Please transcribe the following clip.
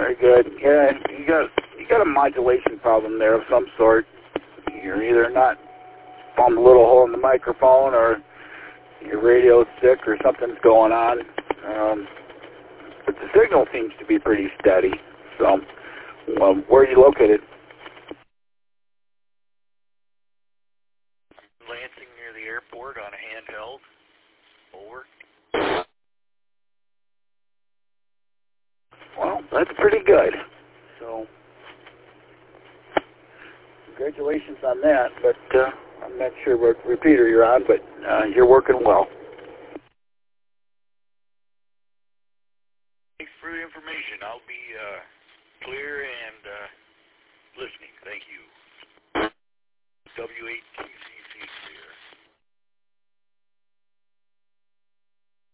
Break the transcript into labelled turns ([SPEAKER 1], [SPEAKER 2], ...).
[SPEAKER 1] Very good. Yeah, you got a modulation problem there of some sort. You're either not found a little hole in the microphone, or your radio's sick, or something's going on. But the signal seems to be pretty steady. So, where are you located?
[SPEAKER 2] Lansing near the airport on a handheld. Over.
[SPEAKER 1] Well, that's pretty good. So, congratulations on that. But I'm not sure what repeater you're on, but you're working well.
[SPEAKER 2] Thanks for the information. I'll be clear and listening. Thank you. W8